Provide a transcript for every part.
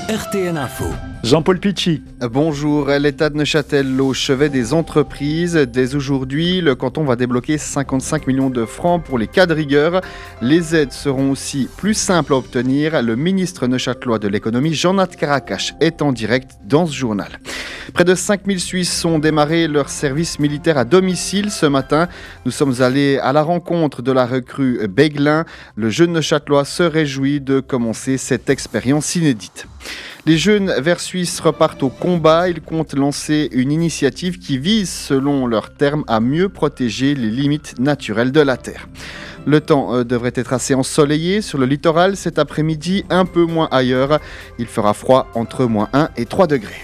RTN Info. Jean-Paul Pichy. Bonjour, l'État de Neuchâtel au chevet des entreprises. Dès aujourd'hui, le canton va débloquer 55 millions de francs pour les cas de rigueur. Les aides seront aussi plus simples à obtenir. Le ministre neuchâtelois de l'économie, Jean-Nad Carakache, est en direct dans ce journal. Près de 5000 Suisses ont démarré leur service militaire à domicile ce matin. Nous sommes allés à la rencontre de la recrue Béguelin. Le jeune neuchâtelois se réjouit de commencer cette expérience inédite. Les jeunes Verts suisses repartent au combat. Ils comptent lancer une initiative qui vise, selon leurs termes, à mieux protéger les limites naturelles de la Terre. Le temps devrait être assez ensoleillé sur le littoral cet après-midi, un peu moins ailleurs. Il fera froid entre moins 1 et 3 degrés.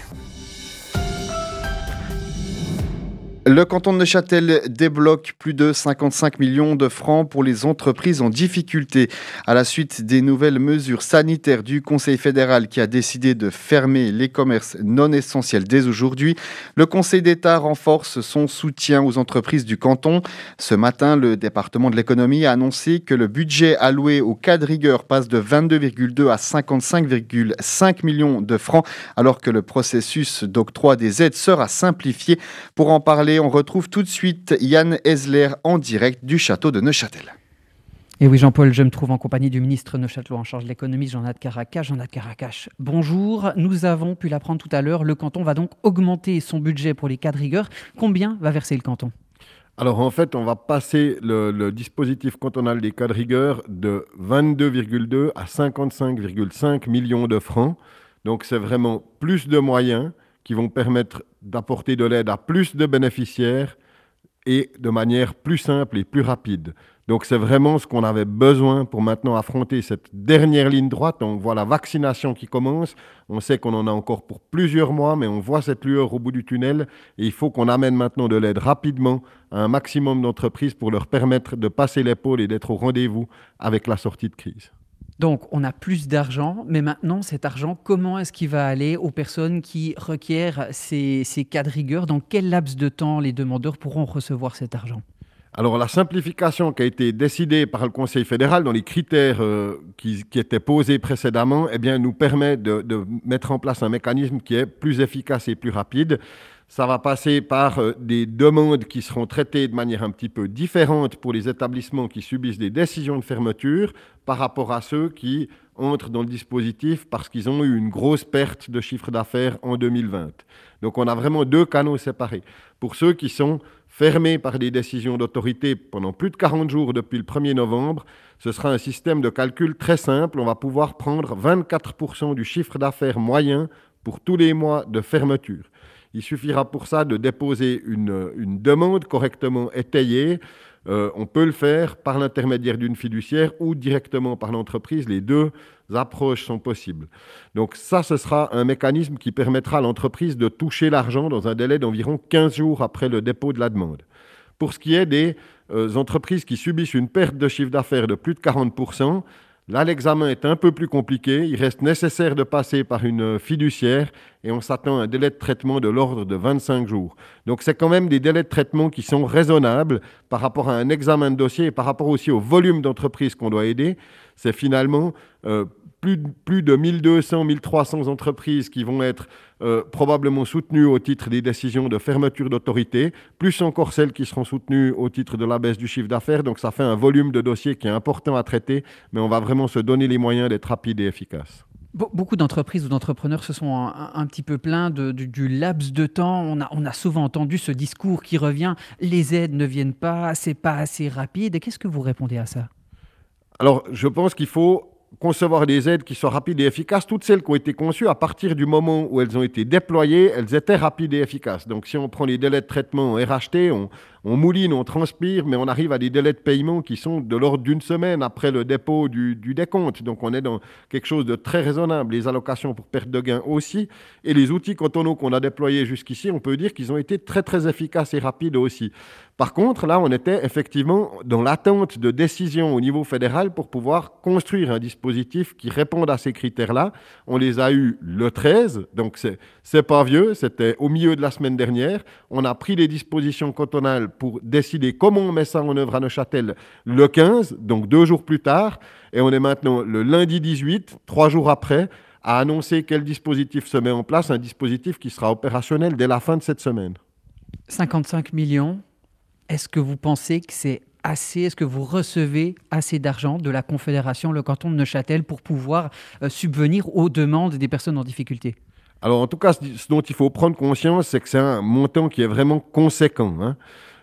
Le canton de Neuchâtel débloque plus de 55 millions de francs pour les entreprises en difficulté. À la suite des nouvelles mesures sanitaires du Conseil fédéral qui a décidé de fermer les commerces non essentiels dès aujourd'hui, le Conseil d'État renforce son soutien aux entreprises du canton. Ce matin, le département de l'économie a annoncé que le budget alloué aux cas de rigueur passe de 22,2 à 55,5 millions de francs, alors que le processus d'octroi des aides sera simplifié. Pour en parler, on retrouve tout de suite Yann Esler en direct du château de Neuchâtel. Et oui, Jean-Paul, je me trouve en compagnie du ministre neuchâtelois en charge de l'économie, Jean-Nad Carakache. Jean-Nad Carakache, bonjour. Nous avons pu l'apprendre tout à l'heure, le canton va donc augmenter son budget pour les cas de rigueur. Combien va verser le canton ? Alors en fait, on va passer le dispositif cantonal des cas de rigueur de 22,2 à 55,5 millions de francs. Donc c'est vraiment plus de moyens qui vont permettre d'apporter de l'aide à plus de bénéficiaires et de manière plus simple et plus rapide. Donc c'est vraiment ce qu'on avait besoin pour maintenant affronter cette dernière ligne droite. On voit la vaccination qui commence, on sait qu'on en a encore pour plusieurs mois, mais on voit cette lueur au bout du tunnel et il faut qu'on amène maintenant de l'aide rapidement à un maximum d'entreprises pour leur permettre de passer l'épaule et d'être au rendez-vous avec la sortie de crise. Donc, on a plus d'argent, mais maintenant, cet argent, comment est-ce qu'il va aller aux personnes qui requièrent ces cas de rigueur ? Dans quel laps de temps les demandeurs pourront recevoir cet argent ? Alors, la simplification qui a été décidée par le Conseil fédéral dans les critères qui étaient posés précédemment, eh bien, nous permet de mettre en place un mécanisme qui est plus efficace et plus rapide. Ça va passer par des demandes qui seront traitées de manière un petit peu différente pour les établissements qui subissent des décisions de fermeture par rapport à ceux qui entrent dans le dispositif parce qu'ils ont eu une grosse perte de chiffre d'affaires en 2020. Donc on a vraiment deux canaux séparés. Pour ceux qui sont fermés par des décisions d'autorité pendant plus de 40 jours depuis le 1er novembre, ce sera un système de calcul très simple. On va pouvoir prendre 24% du chiffre d'affaires moyen pour tous les mois de fermeture. Il suffira pour ça de déposer une demande correctement étayée. On peut le faire par l'intermédiaire d'une fiduciaire ou directement par l'entreprise. Les deux approches sont possibles. Donc ça, ce sera un mécanisme qui permettra à l'entreprise de toucher l'argent dans un délai d'environ 15 jours après le dépôt de la demande. Pour ce qui est des entreprises qui subissent une perte de chiffre d'affaires de plus de 40%, là, l'examen est un peu plus compliqué. Il reste nécessaire de passer par une fiduciaire et on s'attend à un délai de traitement de l'ordre de 25 jours. Donc, c'est quand même des délais de traitement qui sont raisonnables par rapport à un examen de dossier et par rapport aussi au volume d'entreprises qu'on doit aider. C'est finalement plus de 1200, 1300 entreprises qui vont être probablement soutenues au titre des décisions de fermeture d'autorité, plus encore celles qui seront soutenues au titre de la baisse du chiffre d'affaires. Donc ça fait un volume de dossiers qui est important à traiter, mais on va vraiment se donner les moyens d'être rapide et efficace. Beaucoup d'entreprises ou d'entrepreneurs se sont un petit peu plaints du laps de temps. On a souvent entendu ce discours qui revient, les aides ne viennent pas, c'est pas assez rapide. Et qu'est-ce que vous répondez à ça ? Alors, je pense qu'il faut concevoir des aides qui soient rapides et efficaces. Toutes celles qui ont été conçues, à partir du moment où elles ont été déployées, elles étaient rapides et efficaces. Donc si on prend les délais de traitement en RHT, on mouline, on transpire, mais on arrive à des délais de paiement qui sont de l'ordre d'une semaine après le dépôt du décompte. Donc on est dans quelque chose de très raisonnable. Les allocations pour perte de gain aussi. Et les outils cantonaux qu'on a déployés jusqu'ici, on peut dire qu'ils ont été très très efficaces et rapides aussi. Par contre, là, on était effectivement dans l'attente de décisions au niveau fédéral pour pouvoir construire un dispositif qui réponde à ces critères-là. On les a eus le 13, donc c'est pas vieux, c'était au milieu de la semaine dernière. On a pris les dispositions cantonales pour décider comment on met ça en œuvre à Neuchâtel le 15, donc 2 jours plus tard. Et on est maintenant le lundi 18, 3 jours après, a annoncé quel dispositif se met en place, un dispositif qui sera opérationnel dès la fin de cette semaine. 55 millions, est-ce que vous pensez que c'est assez? Est-ce que vous recevez assez d'argent de la Confédération, le canton de Neuchâtel, pour pouvoir subvenir aux demandes des personnes en difficulté? Alors en tout cas, ce dont il faut prendre conscience, c'est que c'est un montant qui est vraiment conséquent, hein.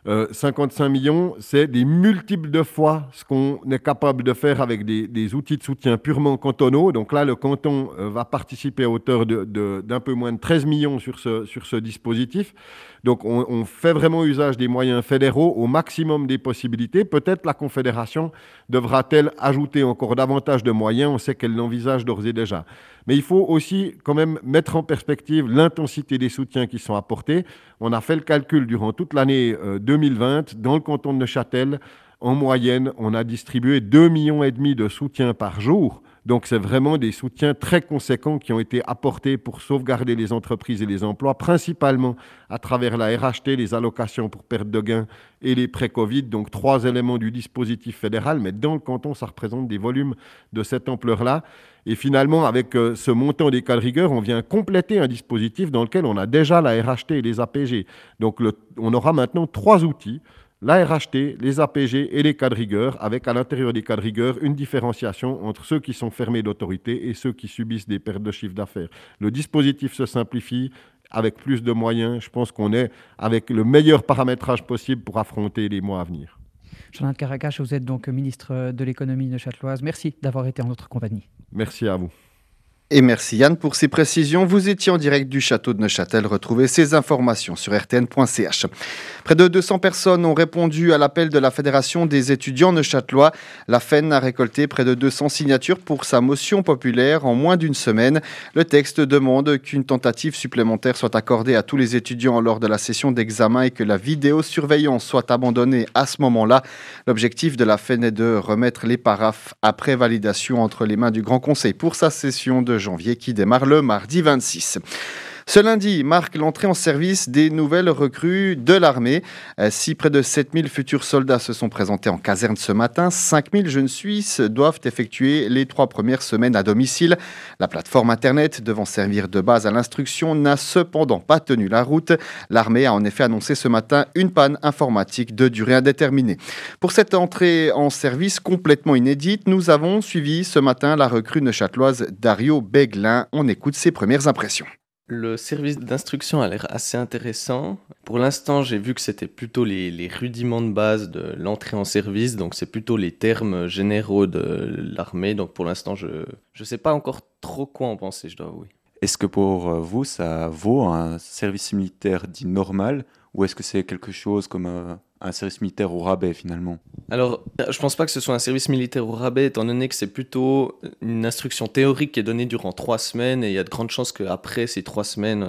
55 millions, c'est des multiples de fois ce qu'on est capable de faire avec des outils de soutien purement cantonaux. Donc là, le canton va participer à hauteur d'un peu moins de 13 millions sur ce dispositif. Donc on fait vraiment usage des moyens fédéraux au maximum des possibilités. Peut-être la Confédération devra-t-elle ajouter encore davantage de moyens. On sait qu'elle l'envisage d'ores et déjà. Mais il faut aussi quand même mettre en perspective l'intensité des soutiens qui sont apportés. On a fait le calcul durant toute l'année 2020. Dans le canton de Neuchâtel, en moyenne, on a distribué 2,5 millions de soutiens par jour. Donc, c'est vraiment des soutiens très conséquents qui ont été apportés pour sauvegarder les entreprises et les emplois, principalement à travers la RHT, les allocations pour perte de gains et les prêts Covid. Donc, 3 éléments du dispositif fédéral. Mais dans le canton, ça représente des volumes de cette ampleur-là. Et finalement, avec ce montant des cas de rigueur, on vient compléter un dispositif dans lequel on a déjà la RHT et les APG. Donc, on aura maintenant 3 outils. La RHT, les APG et les cas de rigueur, avec à l'intérieur des cas de rigueur une différenciation entre ceux qui sont fermés d'autorité et ceux qui subissent des pertes de chiffre d'affaires. Le dispositif se simplifie avec plus de moyens. Je pense qu'on est avec le meilleur paramétrage possible pour affronter les mois à venir. Jonathan Caracache, vous êtes donc ministre de l'économie neuchâteloise. Merci d'avoir été en notre compagnie. Merci à vous. Et merci Yann pour ces précisions. Vous étiez en direct du château de Neuchâtel. Retrouvez ces informations sur rtn.ch. Près de 200 personnes ont répondu à l'appel de la Fédération des étudiants neuchâtelois. La FEN a récolté près de 200 signatures pour sa motion populaire en moins d'une semaine. Le texte demande qu'une tentative supplémentaire soit accordée à tous les étudiants lors de la session d'examen et que la vidéosurveillance soit abandonnée à ce moment-là. L'objectif de la FEN est de remettre les paraphes après validation entre les mains du Grand Conseil pour sa session de janvier qui démarre le mardi 26. Ce lundi marque l'entrée en service des nouvelles recrues de l'armée. Si près de 7000 futurs soldats se sont présentés en caserne ce matin, 5000 jeunes Suisses doivent effectuer les 3 premières semaines à domicile. La plateforme Internet devant servir de base à l'instruction n'a cependant pas tenu la route. L'armée a en effet annoncé ce matin une panne informatique de durée indéterminée. Pour cette entrée en service complètement inédite, nous avons suivi ce matin la recrue neuchâteloise Dario Beglin. On écoute ses premières impressions. Le service d'instruction a l'air assez intéressant. Pour l'instant, j'ai vu que c'était plutôt les rudiments de base de l'entrée en service, donc c'est plutôt les termes généraux de l'armée. Donc pour l'instant, je ne sais pas encore trop quoi en penser, je dois avouer. Est-ce que pour vous, ça vaut un service militaire dit normal, ou est-ce que c'est quelque chose comme un service militaire au rabais finalement? Alors, je pense pas que ce soit un service militaire au rabais, étant donné que c'est plutôt une instruction théorique qui est donnée durant 3 semaines, et il y a de grandes chances qu'après ces 3 semaines,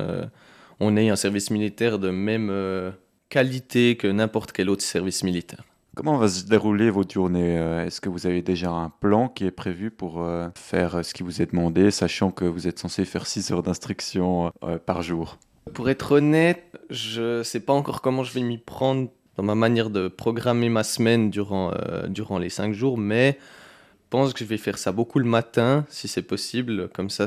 on ait un service militaire de même qualité que n'importe quel autre service militaire. Comment va se dérouler votre journée? Est-ce que vous avez déjà un plan qui est prévu pour faire ce qui vous est demandé, sachant que vous êtes censé faire 6 heures d'instruction par jour? Pour être honnête, je sais pas encore comment je vais m'y prendre dans ma manière de programmer ma semaine durant les 5 jours, mais je pense que je vais faire ça beaucoup le matin, si c'est possible. Comme ça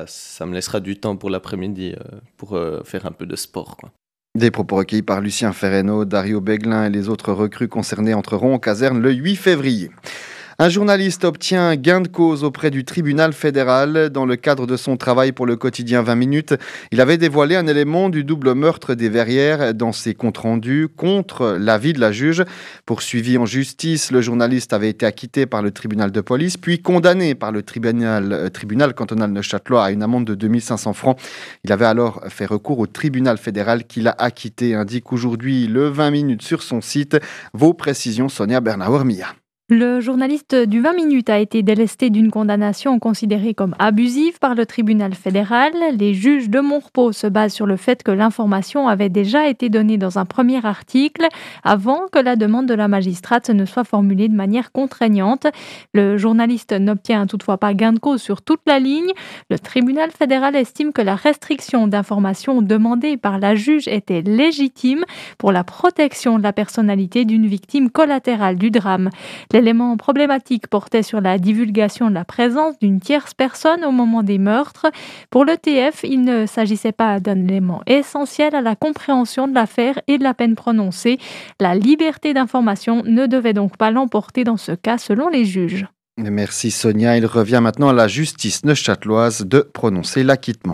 me laissera du temps pour l'après-midi pour faire un peu de sport, quoi. Des propos recueillis par Lucien Ferreno, Dario Beglin et les autres recrues concernés entreront en caserne le 8 février. Un journaliste obtient gain de cause auprès du tribunal fédéral dans le cadre de son travail pour le quotidien 20 minutes. Il avait dévoilé un élément du double meurtre des Verrières dans ses comptes rendus contre l'avis de la juge. Poursuivi en justice, le journaliste avait été acquitté par le tribunal de police, puis condamné par le tribunal cantonal neuchâtelois à une amende de 2500 francs. Il avait alors fait recours au tribunal fédéral qui l'a acquitté, indique aujourd'hui le 20 minutes sur son site. Vos précisions, Sonia Bernauer-Mia. Le journaliste du 20 minutes a été délesté d'une condamnation considérée comme abusive par le tribunal fédéral. Les juges de Montrepeau se basent sur le fait que l'information avait déjà été donnée dans un premier article avant que la demande de la magistrate ne soit formulée de manière contraignante. Le journaliste n'obtient toutefois pas gain de cause sur toute la ligne. Le tribunal fédéral estime que la restriction d'information demandée par la juge était légitime pour la protection de la personnalité d'une victime collatérale du drame. L'élément problématique portait sur la divulgation de la présence d'une tierce personne au moment des meurtres. Pour l'ETF, il ne s'agissait pas d'un élément essentiel à la compréhension de l'affaire et de la peine prononcée. La liberté d'information ne devait donc pas l'emporter dans ce cas, selon les juges. Merci Sonia. Il revient maintenant à la justice neuchâteloise de prononcer l'acquittement.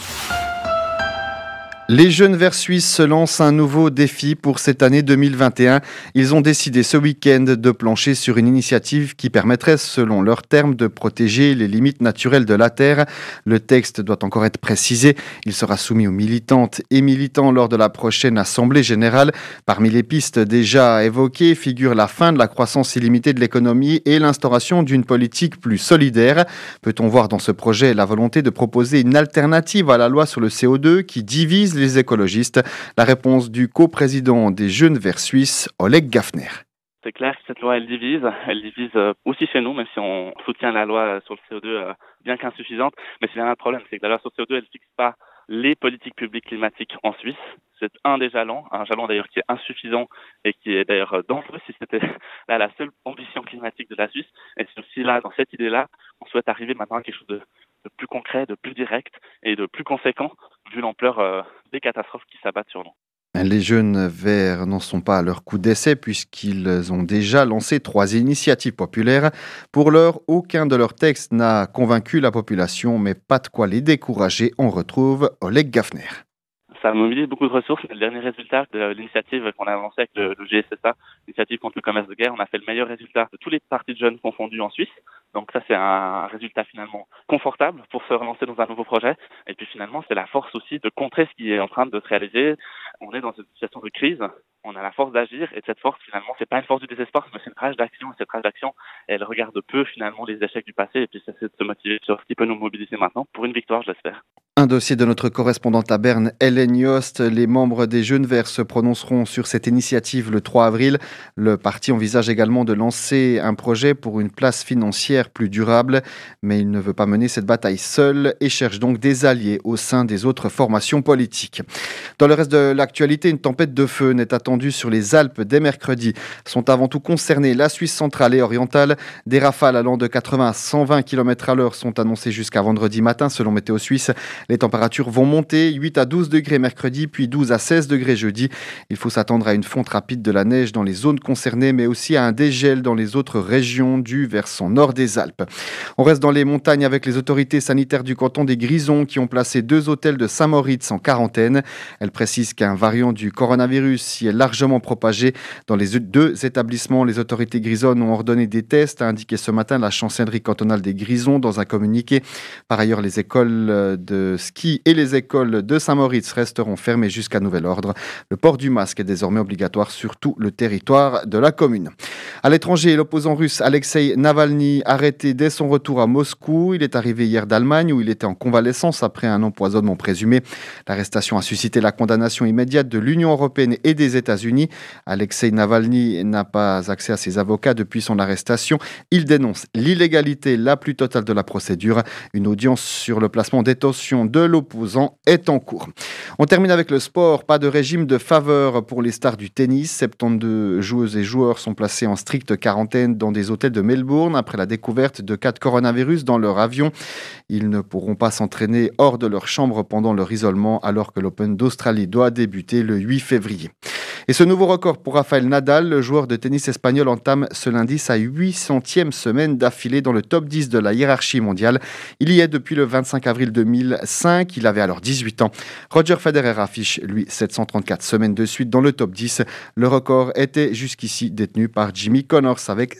Les jeunes Verts suisses se lancent un nouveau défi pour cette année 2021. Ils ont décidé ce week-end de plancher sur une initiative qui permettrait, selon leurs termes, de protéger les limites naturelles de la terre. Le texte doit encore être précisé. Il sera soumis aux militantes et militants lors de la prochaine Assemblée générale. Parmi les pistes déjà évoquées figurent la fin de la croissance illimitée de l'économie et l'instauration d'une politique plus solidaire. Peut-on voir dans ce projet la volonté de proposer une alternative à la loi sur le CO2 qui divise les écologistes? La réponse du coprésident des Jeunes Verts suisses, Oleg Gafner. C'est clair que cette loi, elle divise aussi chez nous, même si on soutient la loi sur le CO2 bien qu'insuffisante. Mais c'est un problème, c'est que la loi sur le CO2, elle ne fixe pas les politiques publiques climatiques en Suisse. C'est un jalon d'ailleurs qui est insuffisant et qui est d'ailleurs dangereux si c'était là la seule ambition climatique de la Suisse. Et c'est aussi là, dans cette idée-là, on souhaite arriver maintenant à quelque chose de plus concret, de plus direct et de plus conséquent vu l'ampleur des catastrophes qui s'abattent sur nous. Les Jeunes Verts n'en sont pas à leur coup d'essai puisqu'ils ont déjà lancé 3 initiatives populaires. Pour l'heure, aucun de leurs textes n'a convaincu la population, mais pas de quoi les décourager. On retrouve Oleg Gafner. Ça mobilise beaucoup de ressources. Le dernier résultat de l'initiative qu'on a lancée avec le GSSA, l'initiative contre le commerce de guerre, on a fait le meilleur résultat de tous les partis de jeunes confondus en Suisse. Donc ça, c'est un résultat finalement confortable pour se relancer dans un nouveau projet. Et puis finalement, c'est la force aussi de contrer ce qui est en train de se réaliser. On est dans une situation de crise. On a la force d'agir et cette force, finalement, c'est pas une force du désespoir, mais c'est une rage d'action. Et cette rage d'action, elle regarde peu, finalement, les échecs du passé et puis ça, c'est de se motiver sur ce qui peut nous mobiliser maintenant pour une victoire, je l'espère. Un dossier de notre correspondante à Berne, Hélène Yost. Les membres des Jeunes Verts se prononceront sur cette initiative le 3 avril. Le parti envisage également de lancer un projet pour une place financière plus durable, mais il ne veut pas mener cette bataille seul et cherche donc des alliés au sein des autres formations politiques. Dans le reste de l'actualité, une tempête de feu n'est attendue sur les Alpes dès mercredi. Sont avant tout concernées la Suisse centrale et orientale. Des rafales allant de 80 à 120 km/h sont annoncées jusqu'à vendredi matin selon Météo Suisse. Les températures vont monter, 8 à 12 degrés mercredi, puis 12 à 16 degrés jeudi. Il faut s'attendre à une fonte rapide de la neige dans les zones concernées, mais aussi à un dégel dans les autres régions du versant nord des Alpes. On reste dans les montagnes avec les autorités sanitaires du canton des Grisons qui ont placé 2 hôtels de Saint-Moritz en quarantaine. Elles précisent qu'un variant du coronavirus s'y est largement propagé. Dans les 2 établissements, les autorités grisonnes ont ordonné des tests, a indiqué ce matin la chancellerie cantonale des Grisons dans un communiqué. Par ailleurs, les écoles de ski et les écoles de Saint-Moritz resteront fermées jusqu'à nouvel ordre. Le port du masque est désormais obligatoire sur tout le territoire de la commune. À l'étranger, l'opposant russe Alexei Navalny, arrêté dès son retour à Moscou. Il est arrivé hier d'Allemagne où il était en convalescence après un empoisonnement présumé. L'arrestation a suscité la condamnation immédiate de l'Union européenne et des États-Unis. Alexei Navalny n'a pas accès à ses avocats depuis son arrestation. Il dénonce l'illégalité la plus totale de la procédure. Une audience sur le placement détention de l'opposant est en cours. On termine avec le sport. Pas de régime de faveur pour les stars du tennis. 72 joueuses et joueurs sont placés en stricte quarantaine dans des hôtels de Melbourne après la découverte de cas de coronavirus dans leur avion. Ils ne pourront pas s'entraîner hors de leur chambre pendant leur isolement alors que l'Open d'Australie doit débuter le 8 février. Et ce nouveau record pour Rafael Nadal, le joueur de tennis espagnol entame ce lundi sa 800e semaine d'affilée dans le top 10 de la hiérarchie mondiale. Il y est depuis le 25 avril 2005, il avait alors 18 ans. Roger Federer affiche, lui, 734 semaines de suite dans le top 10. Le record était jusqu'ici détenu par Jimmy Connors avec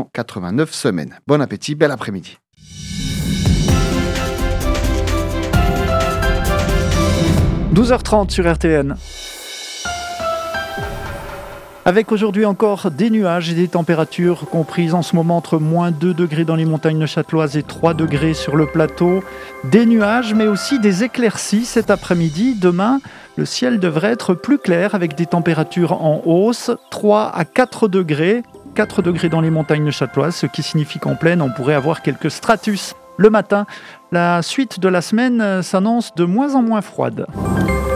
789 semaines. Bon appétit, bel après-midi. – 12h30 sur RTN. Avec aujourd'hui encore des nuages et des températures comprises en ce moment entre moins 2 degrés dans les montagnes neuchâteloises et 3 degrés sur le plateau. Des nuages mais aussi des éclaircies cet après-midi. Demain, le ciel devrait être plus clair avec des températures en hausse, 3 à 4 degrés. 4 degrés dans les montagnes neuchâteloises, ce qui signifie qu'en plaine, on pourrait avoir quelques stratus. Le matin, la suite de la semaine s'annonce de moins en moins froide.